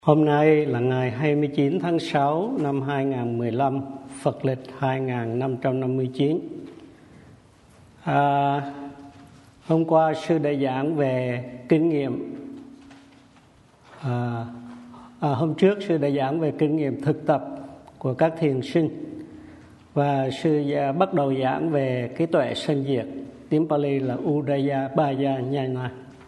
Hôm nay là ngày 29 tháng 6 năm 2015, Phật lịch 2559. Hôm qua sư đã giảng về kinh nghiệm. Hôm trước sư đã giảng về kinh nghiệm thực tập của các thiền sinh, và sư bắt đầu giảng về cái tuệ sanh diệt, tiếng Pali là Udayabaya Nhana.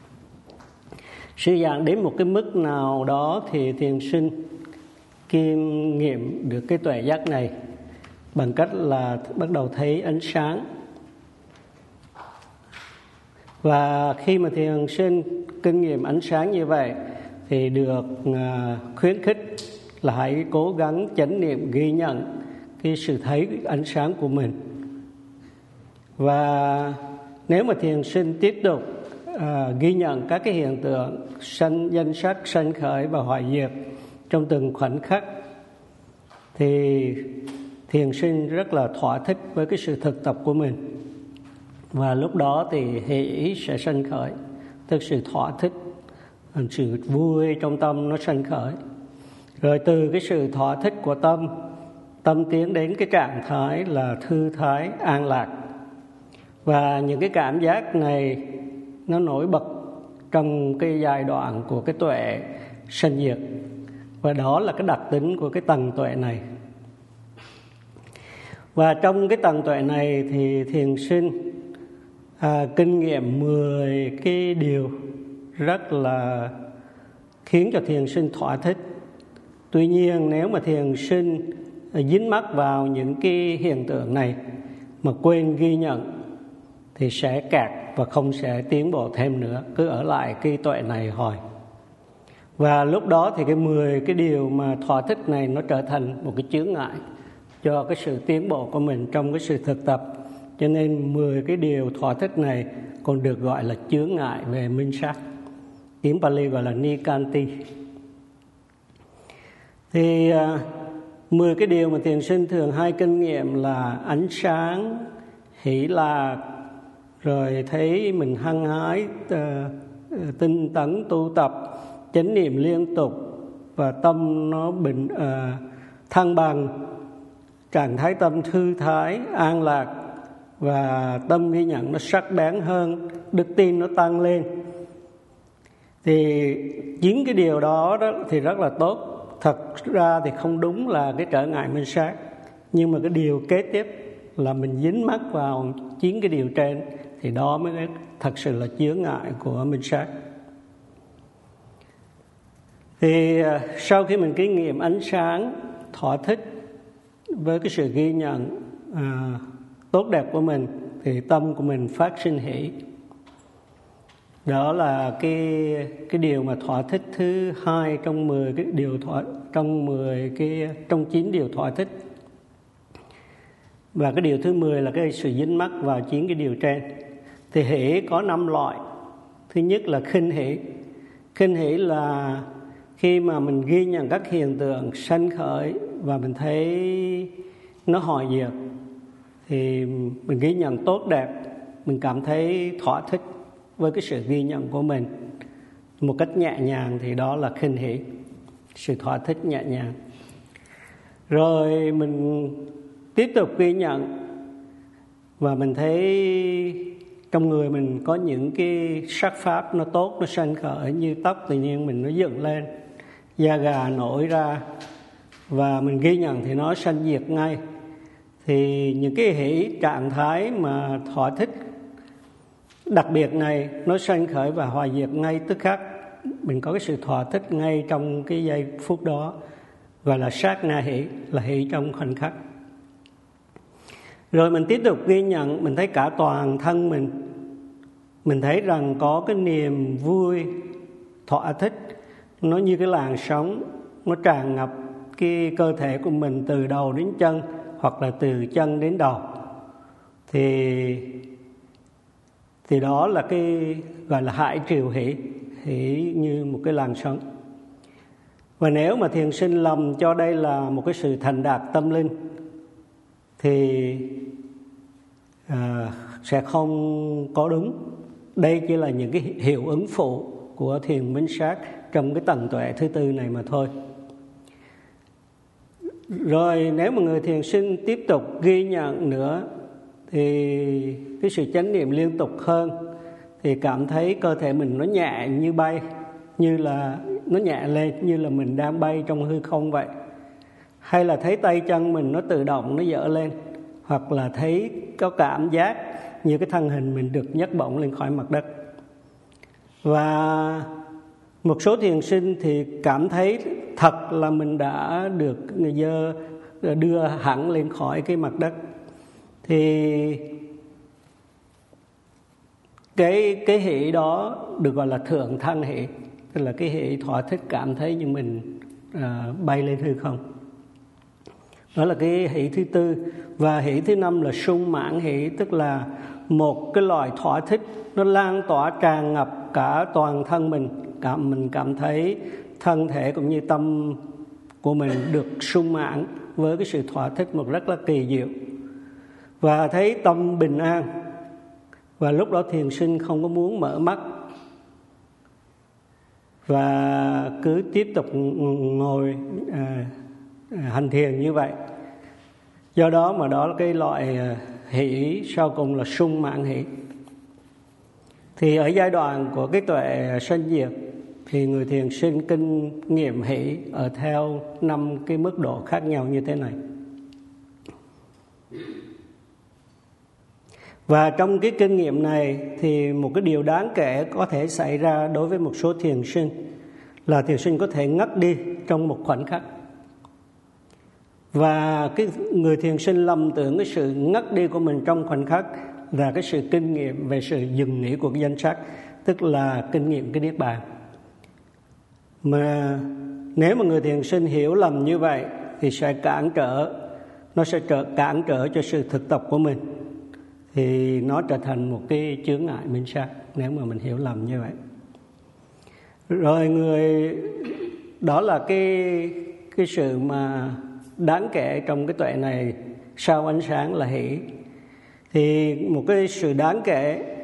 Sư giảng đến một cái mức nào đó thì thiền sinh kiêm nghiệm được cái tuệ giác này bằng cách là bắt đầu thấy ánh sáng. Và khi mà thiền sinh kinh nghiệm ánh sáng như vậy thì được khuyến khích là hãy cố gắng chánh niệm ghi nhận cái sự thấy ánh sáng của mình. Và nếu mà thiền sinh tiếp tục ghi nhận các cái hiện tượng danh sắc, sanh khởi và hoại diệt trong từng khoảnh khắc, thì thiền sinh rất là thỏa thích với cái sự thực tập của mình. Và lúc đó thì hỷ sẽ sanh khởi, tức sự thỏa thích, sự vui trong tâm nó sanh khởi. Rồi từ cái sự thỏa thích của tâm tiến đến cái trạng thái là thư thái, an lạc. Và những cái cảm giác này nó nổi bật trong cái giai đoạn của cái tuệ sanh diệt, và đó là cái đặc tính của cái tầng tuệ này. Và trong cái tầng tuệ này thì thiền sinh kinh nghiệm 10 cái điều rất là khiến cho thiền sinh thỏa thích. Tuy nhiên nếu mà thiền sinh dính mắc vào những cái hiện tượng này mà quên ghi nhận thì sẽ kẹt và không sẽ tiến bộ thêm nữa, cứ ở lại cái tuệ này hoài. Và lúc đó thì cái 10 cái điều mà thỏa thích này nó trở thành một cái chướng ngại cho cái sự tiến bộ của mình trong cái sự thực tập. Cho nên 10 cái điều thỏa thích này còn được gọi là chướng ngại về minh sát, tiếng Pali gọi là Nikanti. Thì 10 cái điều mà thiền sinh thường hay kinh nghiệm là ánh sáng, hỷ lạc, rồi thấy mình hăng hái, tinh tấn tu tập, chánh niệm liên tục, và tâm nó thăng bằng, trạng thái tâm thư thái, an lạc, và tâm ghi nhận nó sắc bén hơn, đức tin nó tăng lên. Thì 9 cái điều đó thì rất là tốt. Thật ra thì không đúng là cái trở ngại minh sát, nhưng mà cái điều kế tiếp là mình dính mắc vào 9 cái điều trên thì đó mới thật sự là chướng ngại của minh sát. Thì sau khi mình kinh nghiệm ánh sáng, thỏa thích với cái sự ghi nhận tốt đẹp của mình, thì tâm của mình phát sinh hỷ. Đó là cái điều mà thỏa thích thứ hai trong 10 cái điều trong 9 điều thỏa thích. Và cái điều thứ 10 là cái sự dính mắc vào 9 cái điều trên. Thì hỷ có 5 loại. Thứ nhất là khinh hỷ. Khinh hỷ là khi mà mình ghi nhận các hiện tượng sanh khởi và mình thấy nó hoại diệt, thì mình ghi nhận tốt đẹp, mình cảm thấy thỏa thích với cái sự ghi nhận của mình một cách nhẹ nhàng, thì đó là khinh hỷ, sự thỏa thích nhẹ nhàng. Rồi mình tiếp tục ghi nhận và mình thấy trong người mình có những cái sắc pháp nó tốt, nó sanh khởi, như tóc tự nhiên mình nó dựng lên, da gà nổi ra, và mình ghi nhận thì nó sanh diệt ngay. Thì những cái hỷ trạng thái mà thỏa thích đặc biệt này nó sanh khởi và hoại diệt ngay tức khắc. Mình có cái sự thỏa thích ngay trong cái giây phút đó, gọi là sát na hỷ, là hỷ trong khoảnh khắc. Rồi mình tiếp tục ghi nhận, mình thấy cả toàn thân mình thấy rằng có cái niềm vui, thỏa thích, nó như cái làn sóng, nó tràn ngập cái cơ thể của mình từ đầu đến chân, hoặc là từ chân đến đầu. Thì đó là cái gọi là hải triều hỷ, hỷ như một cái làn sóng. Và nếu mà thiền sinh lầm cho đây là một cái sự thành đạt tâm linh thì sẽ không có đúng. Đây chỉ là những cái hiệu ứng phụ của thiền minh sát trong cái tầng tuệ thứ tư này mà thôi. Rồi nếu mà người thiền sinh tiếp tục ghi nhận nữa thì cái sự chánh niệm liên tục hơn, thì cảm thấy cơ thể mình nó nhẹ như bay, như là nó nhẹ lên như là mình đang bay trong hư không vậy. Hay là thấy tay chân mình nó tự động nó dở lên, hoặc là thấy có cảm giác như cái thân hình mình được nhấc bổng lên khỏi mặt đất. Và một số thiền sinh thì cảm thấy thật là mình đã được đưa hẳn lên khỏi cái mặt đất. Thì cái hỷ đó được gọi là thượng thân hỷ, tức là cái hỷ thỏa thích cảm thấy như mình bay lên hư không. Đó là cái hỷ thứ tư. Và hỷ thứ năm là sung mãn hỷ, tức là một cái loại thỏa thích nó lan tỏa tràn ngập cả toàn thân mình. Mình cảm thấy thân thể cũng như tâm của mình được sung mãn với cái sự thỏa thích một rất là kỳ diệu, và thấy tâm bình an. Và lúc đó thiền sinh không có muốn mở mắt, và cứ tiếp tục ngồi hành thiền như vậy. Do đó mà đó là cái loại hỷ sau cùng là sung mãn hỷ. Thì ở giai đoạn của cái tuệ sanh diệt thì người thiền sinh kinh nghiệm hỷ ở theo 5 cái mức độ khác nhau như thế này. Và trong cái kinh nghiệm này thì một cái điều đáng kể có thể xảy ra đối với một số thiền sinh là thiền sinh có thể ngất đi trong một khoảnh khắc. Và cái người thiền sinh lầm tưởng cái sự ngất đi của mình trong khoảnh khắc là cái sự kinh nghiệm về sự dừng nghỉ của cái danh sắc, tức là kinh nghiệm cái niết bàn. Mà nếu mà người thiền sinh hiểu lầm như vậy thì sẽ cản trở cho sự thực tập của mình, thì nó trở thành một cái chướng ngại minh sát nếu mà mình hiểu lầm như vậy. Rồi đó là cái sự mà đáng kể trong cái tuệ này sau ánh sáng là hỷ. Thì một cái sự đáng kể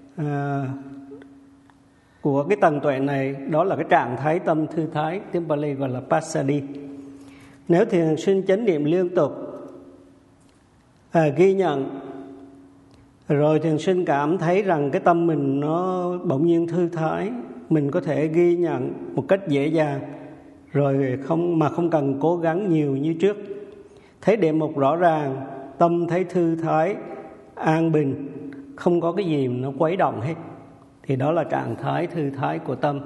của cái tầng tuệ này đó là cái trạng thái tâm thư thái, tiếng Pali gọi là passaddhi. Nếu thiền sinh chánh niệm liên tục ghi nhận, rồi thiền sinh cảm thấy rằng cái tâm mình nó bỗng nhiên thư thái, mình có thể ghi nhận một cách dễ dàng, rồi không cần cố gắng nhiều như trước. Thấy đề mục rõ ràng, tâm thấy thư thái, an bình, không có cái gì nó quấy động hết. Thì đó là trạng thái thư thái của tâm.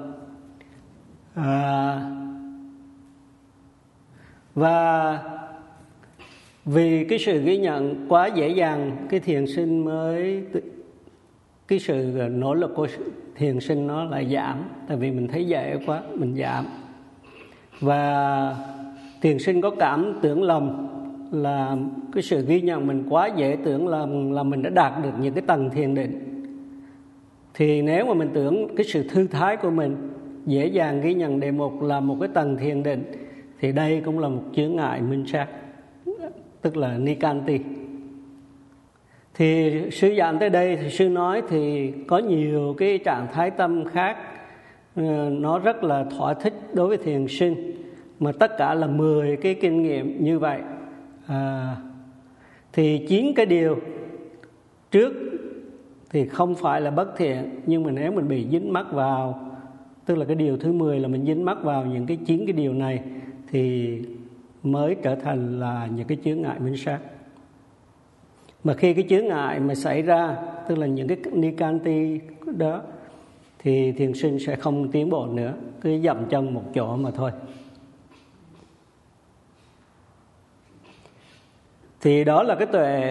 Và vì cái sự ghi nhận quá dễ dàng, cái thiền sinh cái sự nỗ lực của thiền sinh nó lại giảm. Tại vì mình thấy dễ quá, mình giảm. Và thiền sinh có cảm tưởng lầm là cái sự ghi nhận mình quá dễ tưởng là mình đã đạt được những cái tầng thiền định. Thì nếu mà mình tưởng cái sự thư thái của mình dễ dàng ghi nhận đề mục là một cái tầng thiền định, thì đây cũng là một chướng ngại minh sát, tức là nikanti. Thì sư giảng tới đây thì sư nói thì có nhiều cái trạng thái tâm khác nó rất là thỏa thích đối với thiền sinh, mà tất cả là 10 cái kinh nghiệm như vậy. Thì 9 cái điều trước thì không phải là bất thiện, nhưng mà nếu mình bị dính mắc vào, tức là cái điều thứ 10 là mình dính mắc vào những cái 9 cái điều này, thì mới trở thành là những cái chướng ngại minh sát. Mà khi cái chướng ngại mà xảy ra, tức là những cái nikanti đó, thì thiền sinh sẽ không tiến bộ nữa, cứ dậm chân một chỗ mà thôi. Thì đó là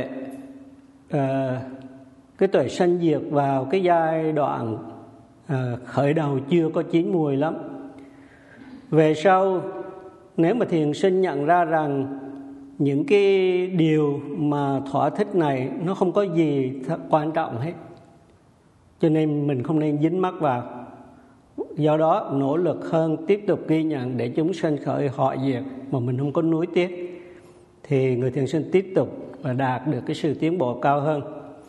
cái tuệ sanh diệt vào cái giai đoạn khởi đầu chưa có chín mùi lắm. Về sau, nếu mà thiền sinh nhận ra rằng những cái điều mà thỏa thích này nó không có gì quan trọng hết, cho nên mình không nên dính mắc vào. Do đó nỗ lực hơn, tiếp tục ghi nhận để chúng sanh khởi họ diệt mà mình không có nuối tiếc, thì người thiền sinh tiếp tục và đạt được cái sự tiến bộ cao hơn.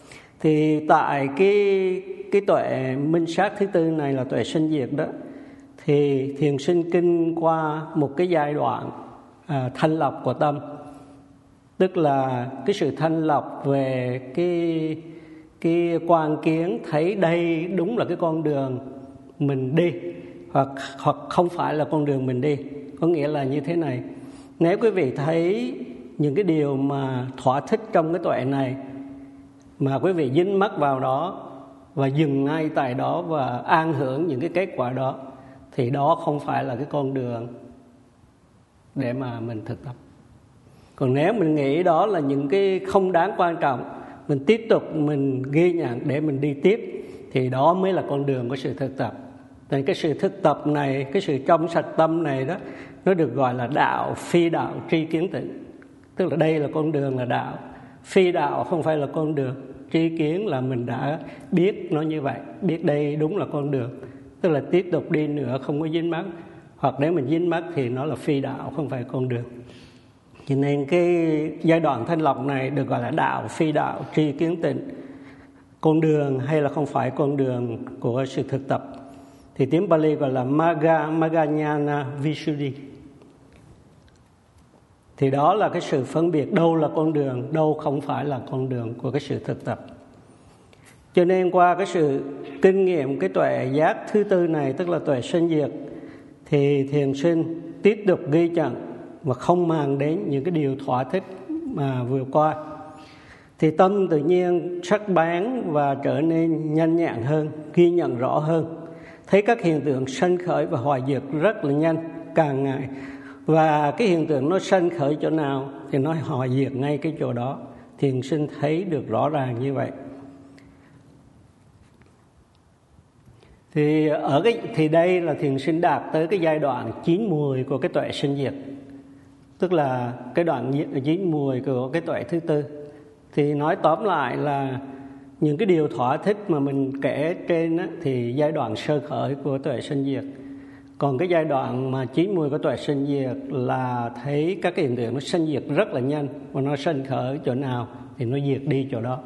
Thì tại cái tuệ minh sát thứ tư này là tuệ sanh diệt đó, thì thiền sinh kinh qua một cái giai đoạn thanh lọc của tâm, tức là cái sự thanh lọc về cái quan kiến thấy đây đúng là cái con đường mình đi, hoặc không phải là con đường mình đi. Có nghĩa là như thế này: nếu quý vị thấy những cái điều mà thỏa thích trong cái tuệ này mà quý vị dính mắc vào đó và dừng ngay tại đó và an hưởng những cái kết quả đó, thì đó không phải là cái con đường để mà mình thực tập. Còn nếu mình nghĩ đó là những cái không đáng quan trọng, mình tiếp tục mình ghi nhận để mình đi tiếp, thì đó mới là con đường của sự thực tập. Nên cái sự thực tập này, cái sự trong sạch tâm này đó, nó được gọi là đạo phi đạo tri kiến tịnh. Tức là đây là con đường là đạo, phi đạo không phải là con đường. Tri kiến là mình đã biết nó như vậy, biết đây đúng là con đường, tức là tiếp tục đi nữa không có dính mắc. Hoặc nếu mình dính mắc thì nó là phi đạo, không phải con đường. Cho nên cái giai đoạn thanh lọc này được gọi là đạo phi đạo tri kiến tịnh, con đường hay là không phải con đường của sự thực tập. Thì tiếng Pali gọi là Magga Visuddhi. Thì đó là cái sự phân biệt đâu là con đường, đâu không phải là con đường của cái sự thực tập. Cho nên qua cái sự kinh nghiệm cái tuệ giác thứ tư này, tức là tuệ sanh diệt, thì thiền sinh tiếp tục ghi nhận và không màng đến những cái điều thỏa thích mà vừa qua. Thì tâm tự nhiên sắc bén và trở nên nhanh nhẹn hơn, ghi nhận rõ hơn, thấy các hiện tượng sanh khởi và hoại diệt rất là nhanh, càng ngày. Và cái hiện tượng nó sanh khởi chỗ nào thì nó hoại diệt ngay cái chỗ đó. Thiền sinh thấy được rõ ràng như vậy. Thì đây là thiền sinh đạt tới cái giai đoạn chín mùi của cái tuệ sanh diệt, tức là cái đoạn chín mùi của cái tuệ thứ tư. Thì nói tóm lại là những cái điều thỏa thích mà mình kể trên á, thì giai đoạn sơ khởi của tuệ sanh diệt. Còn cái giai đoạn mà chín mùi của tuệ sanh diệt là thấy các cái hiện tượng nó sanh diệt rất là nhanh, và nó sanh khởi chỗ nào thì nó diệt đi chỗ đó.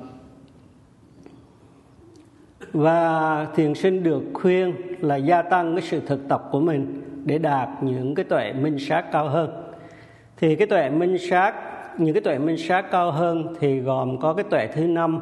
Và thiền sinh được khuyên là gia tăng cái sự thực tập của mình để đạt những cái tuệ minh sát cao hơn. Thì cái tuệ minh sát, những cái tuệ minh sát cao hơn thì gồm có cái tuệ thứ 5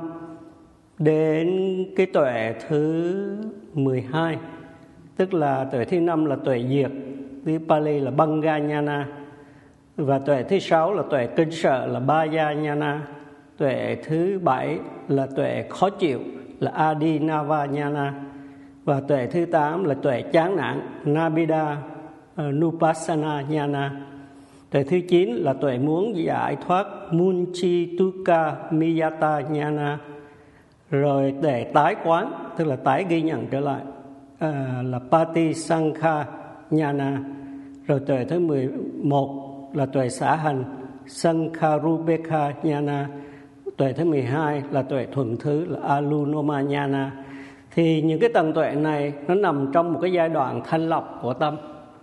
đến cái tuệ thứ 12. Tức là tuệ thứ 5 là tuệ diệt, tiếng Pali là Banga Nhana. Và tuệ thứ 6 là tuệ kinh sợ là Baya Nhana. Tuệ thứ 7 là tuệ khó chịu là Adinava Nhana. Và tuệ thứ 8 là tuệ chán nản Nabida Nupassana Nhana. Tuệ thứ 9 là tuệ muốn giải thoát Munchi Tukka Miyata Nhana. Rồi tuệ tái quán, tức là tái ghi nhận trở lại, là Pati Sankha Nhana. Rồi tuệ thứ 11 là tuệ xả hành Sankharupekha Nhana. Tuệ thứ 12 là tuệ thuận thứ là Alunoma Nhana. Thì những cái tầng tuệ này nó nằm trong một cái giai đoạn thanh lọc của tâm.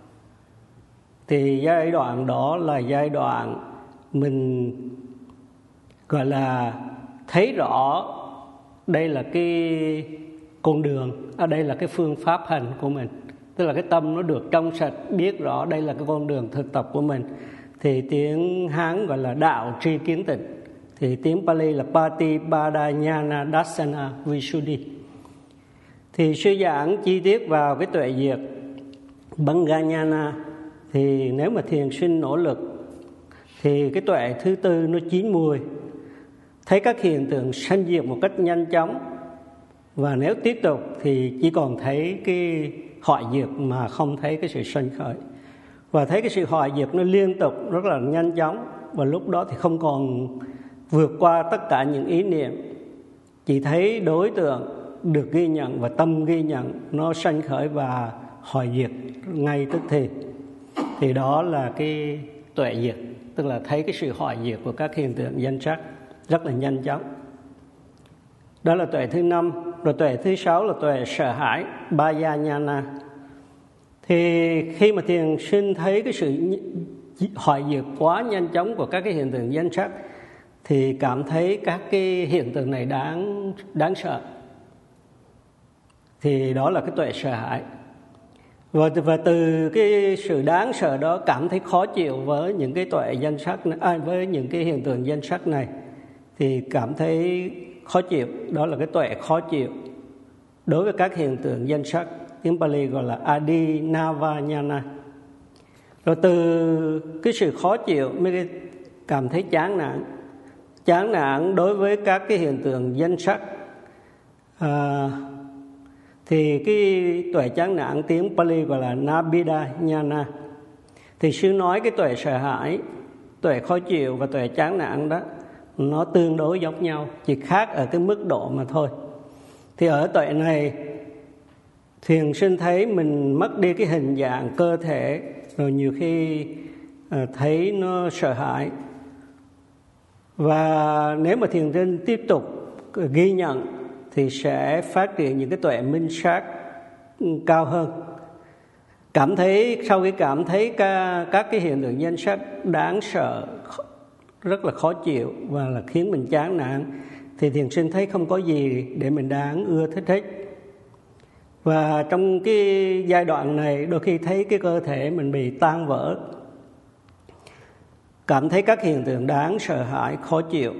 Thì giai đoạn đó là giai đoạn mình gọi là thấy rõ đây là cái con đường, ở đây là cái phương pháp hành của mình. Tức là cái tâm nó được trong sạch, biết rõ đây là cái con đường thực tập của mình. Thì tiếng Hán gọi là đạo tri kiến tịnh. Thì tiếng Pali là Patipadanyana Dassana Visuddhi. Thì suy giảng chi tiết vào cái tuệ diệt Banganyana, thì nếu mà thiền sinh nỗ lực thì cái tuệ thứ tư nó chín mùi, thấy các hiện tượng sanh diệt một cách nhanh chóng. Và nếu tiếp tục thì chỉ còn thấy cái hoại diệt mà không thấy cái sự sanh khởi. Và thấy cái sự hoại diệt nó liên tục rất là nhanh chóng. Và lúc đó thì không còn vượt qua tất cả những ý niệm, chỉ thấy đối tượng được ghi nhận và tâm ghi nhận nó sanh khởi và hoại diệt ngay tức thì. Thì đó là cái tuệ diệt, tức là thấy cái sự hoại diệt của các hiện tượng danh sắc rất là nhanh chóng. Đó là tuệ thứ 5. Rồi tuệ thứ 6 là tuệ sợ hãi Bayanyana. Thì khi mà thiền sinh thấy cái sự hoại diệt quá nhanh chóng của các cái hiện tượng danh sắc thì cảm thấy các cái hiện tượng này đáng sợ. Thì đó là cái tuệ sợ hãi. Và từ cái sự đáng sợ đó cảm thấy khó chịu với những cái tuệ danh sắc này, với những cái hiện tượng danh sắc này, thì cảm thấy khó chịu. Đó là cái tuệ khó chịu đối với các hiện tượng danh sắc, tiếng Pali gọi là Adinavanyana. Rồi từ cái sự khó chịu mới cảm thấy chán nản đối với các cái hiện tượng danh sắc. Thì cái tuệ chán nản tiếng Pali gọi là Nabida Nhana. Thì sư nói cái tuệ sợ hãi, tuệ khó chịu và tuệ chán nản đó nó tương đối giống nhau, chỉ khác ở cái mức độ mà thôi. Thì ở tuệ này thiền sinh thấy mình mất đi cái hình dạng cơ thể, rồi nhiều khi thấy nó sợ hãi. Và nếu mà thiền sinh tiếp tục ghi nhận thì sẽ phát triển những cái tuệ minh sát cao hơn. Sau khi cảm thấy các cái hiện tượng danh sắc đáng sợ, rất là khó chịu và là khiến mình chán nản, thì thiền sinh thấy không có gì để mình đáng ưa thích hết. Và trong cái giai đoạn này đôi khi thấy cái cơ thể mình bị tan vỡ, cảm thấy các hiện tượng đáng sợ hãi, khó chịu.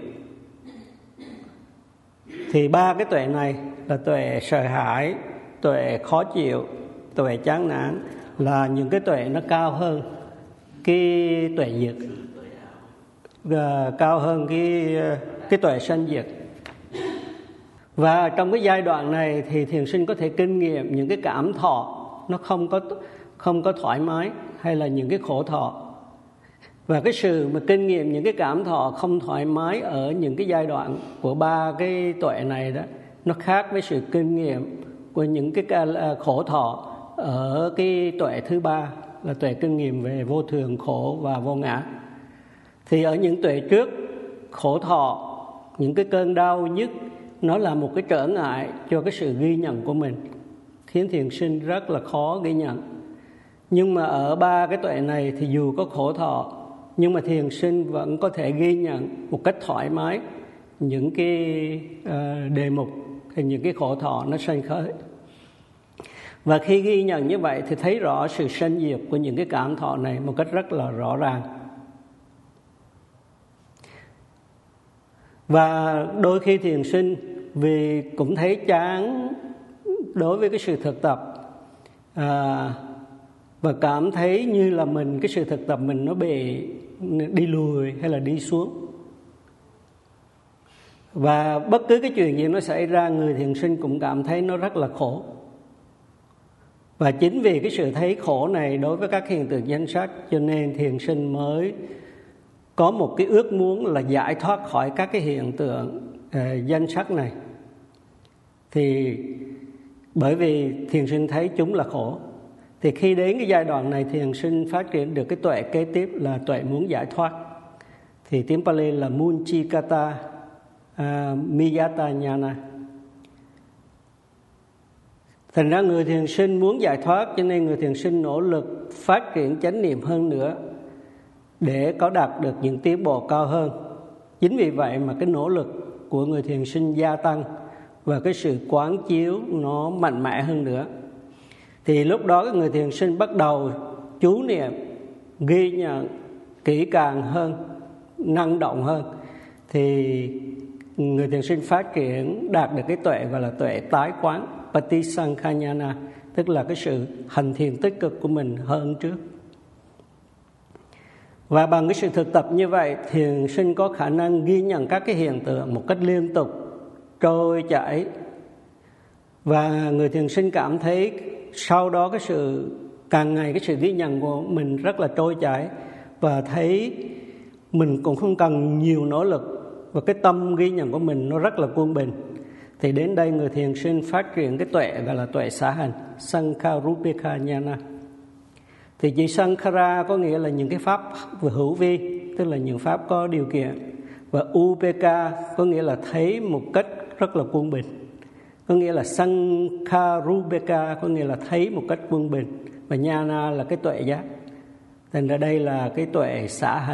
Thì ba cái tuệ này là tuệ sợ hãi, tuệ khó chịu, tuệ chán nản là những cái tuệ nó cao hơn cái tuệ diệt, cao hơn cái tuệ sanh diệt. Và trong cái giai đoạn này thì thiền sinh có thể kinh nghiệm những cái cảm thọ nó không có thoải mái, hay là những cái khổ thọ. Và cái sự mà kinh nghiệm những cái cảm thọ không thoải mái ở những cái giai đoạn của ba cái tuệ này đó, nó khác với sự kinh nghiệm của những cái khổ thọ ở cái tuệ thứ ba, là tuệ kinh nghiệm về vô thường, khổ và vô ngã. Thì ở những tuệ trước, khổ thọ, những cái cơn đau nhức, nó là một cái trở ngại cho cái sự ghi nhận của mình, khiến thiền sinh rất là khó ghi nhận. Nhưng mà ở ba cái tuệ này thì dù có khổ thọ, nhưng mà thiền sinh vẫn có thể ghi nhận một cách thoải mái những cái đề mục hay những cái khổ thọ nó sanh khởi. Và khi ghi nhận như vậy thì thấy rõ sự sanh diệt của những cái cảm thọ này một cách rất là rõ ràng. Và đôi khi thiền sinh vì cũng thấy chán đối với cái sự thực tập, và cảm thấy như là cái sự thực tập mình nó bị đi lùi hay là đi xuống. Và bất cứ cái chuyện gì nó xảy ra, người thiền sinh cũng cảm thấy nó rất là khổ. Và chính vì cái sự thấy khổ này đối với các hiện tượng danh sắc, cho nên thiền sinh mới có một cái ước muốn là giải thoát khỏi các cái hiện tượng danh sắc này. Thì bởi vì thiền sinh thấy chúng là khổ, thì khi đến cái giai đoạn này thiền sinh phát triển được cái tuệ kế tiếp là tuệ muốn giải thoát. Thì tiếng Pali là Munchikata Miyata Nhana. Thành ra người thiền sinh muốn giải thoát, cho nên người thiền sinh nỗ lực phát triển chánh niệm hơn nữa để có đạt được những tiến bộ cao hơn. Chính vì vậy mà cái nỗ lực của người thiền sinh gia tăng và cái sự quán chiếu nó mạnh mẽ hơn nữa. Thì lúc đó người thiền sinh bắt đầu chú niệm, ghi nhận kỹ càng hơn, năng động hơn. Thì người thiền sinh phát triển đạt được cái tuệ gọi là tuệ tái quán, Patisankhayana, tức là cái sự hành thiền tích cực của mình hơn trước. Và bằng cái sự thực tập như vậy, thiền sinh có khả năng ghi nhận các cái hiện tượng một cách liên tục, trôi chảy. Và người thiền sinh cảm thấy sau đó càng ngày cái sự ghi nhận của mình rất là trôi chảy, và thấy mình cũng không cần nhiều nỗ lực, và cái tâm ghi nhận của mình nó rất là quân bình. Thì đến đây người thiền sinh phát triển cái tuệ gọi là tuệ xả hành, Sankharupeka Nhana. Thì chữ Sankhara có nghĩa là những cái pháp hữu vi, tức là những pháp có điều kiện. Và Upeka có nghĩa là thấy một cách rất là quân bình. Có nghĩa là Sankharupeka có nghĩa là thấy một cách quân bình. Và Nhana là cái tuệ giác. Thành ra đây là cái tuệ xả hành.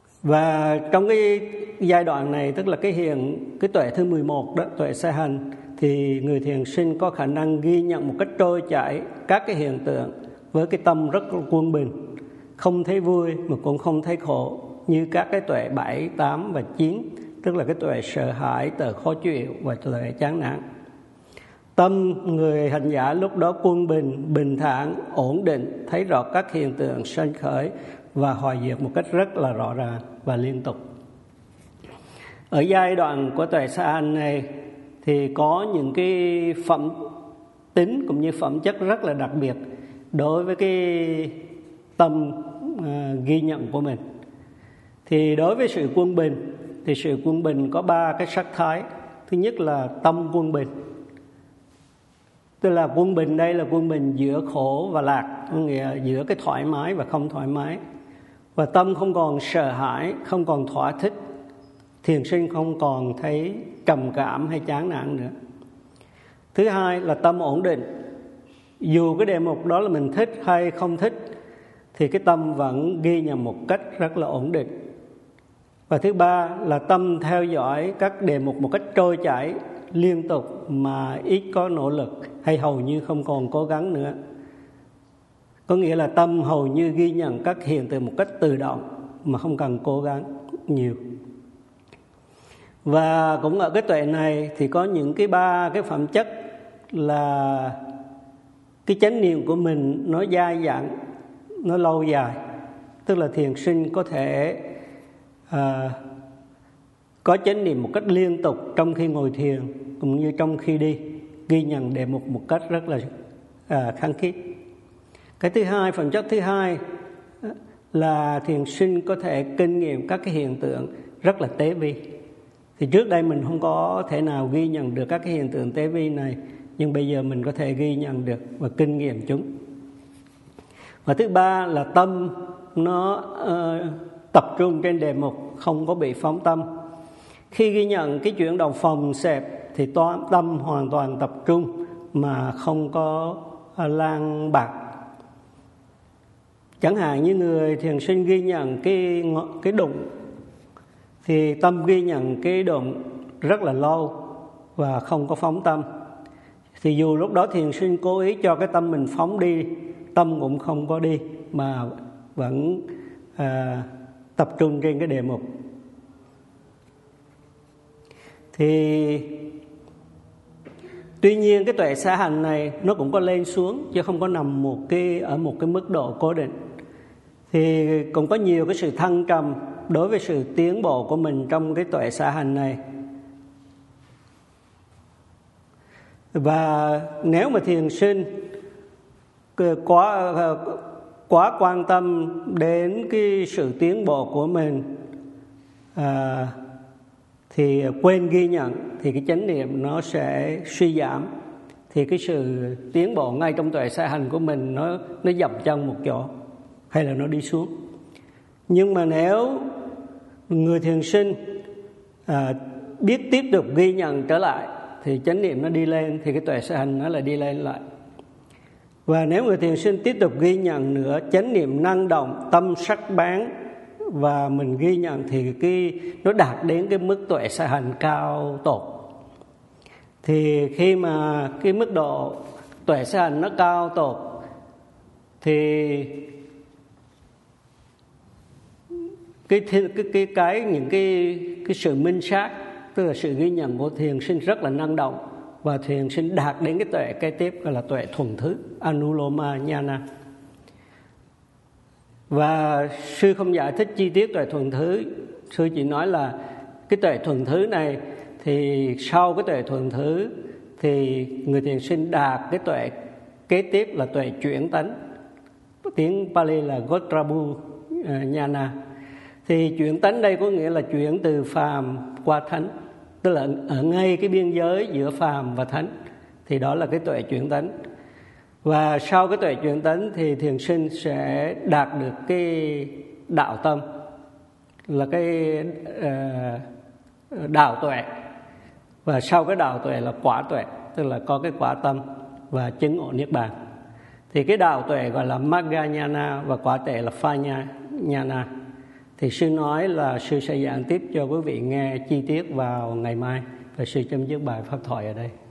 Và trong cái giai đoạn này, tức là cái tuệ thứ 11 đó, tuệ xả hành, thì người thiền sinh có khả năng ghi nhận một cách trôi chảy các cái hiện tượng với cái tâm rất quân bình, không thấy vui mà cũng không thấy khổ, như các cái tuệ 7, 8 và 9, tức là cái tuệ sợ hãi, tuệ khó chịu và tuệ chán nản. Tâm người hành giả lúc đó quân bình, bình thản, ổn định, thấy rõ các hiện tượng sanh khởi và hoại diệt một cách rất là rõ ràng và liên tục. Ở giai đoạn của tuệ xa hành này thì có những cái phẩm tính cũng như phẩm chất rất là đặc biệt đối với cái tâm ghi nhận của mình. Thì đối với sự quân bình thì sự quân bình có 3 cái sắc thái. Thứ nhất là tâm quân bình, tức là quân bình đây là quân bình giữa khổ và lạc, nghĩa giữa cái thoải mái và không thoải mái. Và tâm không còn sợ hãi, không còn thỏa thích, thiền sinh không còn thấy trầm cảm hay chán nản nữa. Thứ hai là tâm ổn định, dù cái đề mục đó là mình thích hay không thích thì cái tâm vẫn ghi nhận một cách rất là ổn định. Và thứ ba là tâm theo dõi các đề mục một cách trôi chảy, liên tục mà ít có nỗ lực hay hầu như không còn cố gắng nữa. Có nghĩa là tâm hầu như ghi nhận các hiện tượng một cách tự động mà không cần cố gắng nhiều. Và cũng ở cái tuệ này thì có những cái 3 cái phẩm chất là cái chánh niệm của mình nó dai dẳng, nó lâu dài. Tức là thiền sinh có thể có chánh niệm một cách liên tục trong khi ngồi thiền cũng như trong khi đi, ghi nhận đề mục một cách rất là khăng khít. Cái thứ hai, phẩm chất thứ hai là thiền sinh có thể kinh nghiệm các cái hiện tượng rất là tế vi. Thì trước đây mình không có thể nào ghi nhận được các cái hiện tượng tế vi này, nhưng bây giờ mình có thể ghi nhận được và kinh nghiệm chúng. Và thứ ba là tâm nó tập trung trên đề mục, không có bị phóng tâm. Khi ghi nhận cái chuyển động phòng xẹp thì tâm hoàn toàn tập trung mà không có lang bạc. Chẳng hạn như người thiền sinh ghi nhận cái đụng thì tâm ghi nhận cái đụng rất là lâu và không có phóng tâm. Thì dù lúc đó thiền sinh cố ý cho cái tâm mình phóng đi, tâm cũng không có đi mà vẫn tập trung trên cái đề mục. Thì tuy nhiên cái tuệ xa hành này nó cũng có lên xuống chứ không có nằm ở một cái mức độ cố định. Thì cũng có nhiều cái sự thăng trầm đối với sự tiến bộ của mình trong cái tuệ xa hành này. Và nếu mà thiền sinh quá quan tâm đến cái sự tiến bộ của mình thì quên ghi nhận thì cái chánh niệm nó sẽ suy giảm. Thì cái sự tiến bộ ngay trong tuệ xa hành của mình nó dậm chân một chỗ hay là nó đi xuống. Nhưng mà nếu người thiền sinh biết tiếp tục ghi nhận trở lại thì chánh niệm nó đi lên, thì cái tuệ xa hành nó lại đi lên lại. Và nếu người thiền sinh tiếp tục ghi nhận nữa, chánh niệm năng động, tâm sắc bén và mình ghi nhận thì nó đạt đến cái mức tuệ xa hành cao tột. Thì khi mà cái mức độ tuệ xa hành nó cao tột thì những cái sự minh sát, tức là sự ghi nhận của thiền sinh rất là năng động, và thiền sinh đạt đến cái tuệ kế tiếp gọi là tuệ thuần thứ, Anuloma Nhana. Và sư không giải thích chi tiết tuệ thuần thứ, sư chỉ nói là cái tuệ thuần thứ này thì sau cái tuệ thuần thứ thì người thiền sinh đạt cái tuệ kế tiếp là tuệ chuyển tánh, tiếng Pali là Gotrabu Nhana. Thì chuyển tánh đây có nghĩa là chuyển từ phàm qua thánh, tức là ở ngay cái biên giới giữa phàm và thánh, thì đó là cái tuệ chuyển tánh. Và sau cái tuệ chuyển tánh thì thiền sinh sẽ đạt được cái đạo tâm, là cái đạo tuệ. Và sau cái đạo tuệ là quả tuệ, tức là có cái quả tâm và chứng ngộ niết bàn. Thì cái đạo tuệ gọi là Magga Nhana và quả tuệ là Phanya Nhana. Thì sư nói là sư sẽ giảng tiếp cho quý vị nghe chi tiết vào ngày mai, và sư chấm dứt bài pháp thoại ở đây.